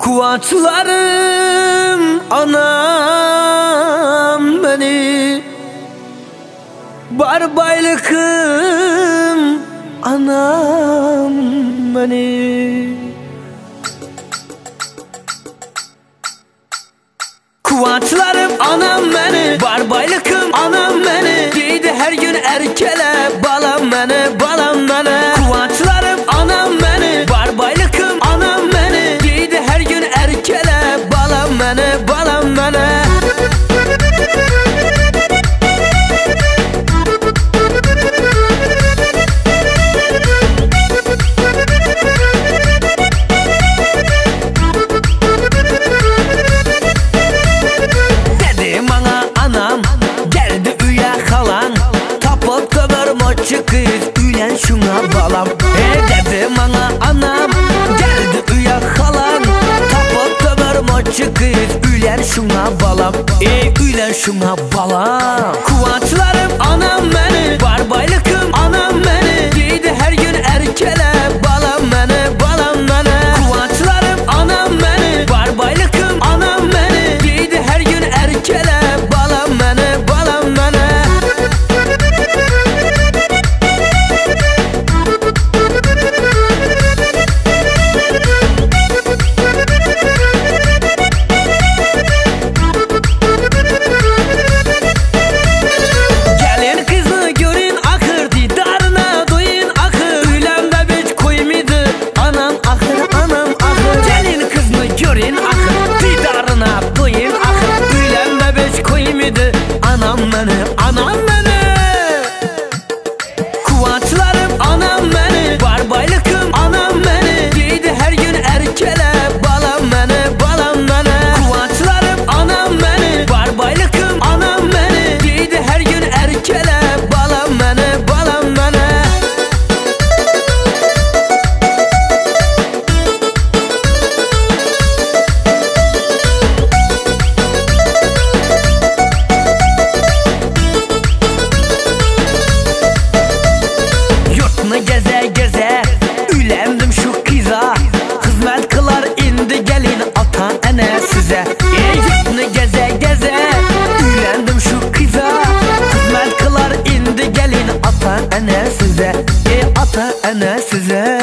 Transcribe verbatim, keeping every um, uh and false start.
Kuatlarım anam beni, barbaylıkım anam beni. Kuatlarım anam beni, barbaylıkım anam beni. Deydi her gün erkele balam beni, balam beni. Kuatlarım anam beni, barbaylıkım anam beni. Deydi her gün erkele balam beni, balam beni. Kız ülen şuna balam, e dedi bana anam. Geldi uya halan, tapıp döver maçı kız ülen şuna balam, e ülen şuna balam. Kuatlarım anam beni, barbaylıkım anam beni. Deydi her gün erkele balam beni, balam beni. Kuatlarım anam beni, barbaylıkım anam beni. Deydi her gün erkele balam beni, balam beni. Anam beni, anam beni. Kuatlarım anam beni, barbaylıkım anam beni. Deydi her gün erkele balam beni, balam beni. Kuatlarım anam beni, barbaylıkım anam beni. Deydi her gün erkele balam beni, balam beni. Geze geze ülendim şu kıza, hizmet kılar indi gelin ata ene size. E yurtunu geze geze ülendim şu kıza, hizmet kılar indi gelin ata ene size, e ata ene size.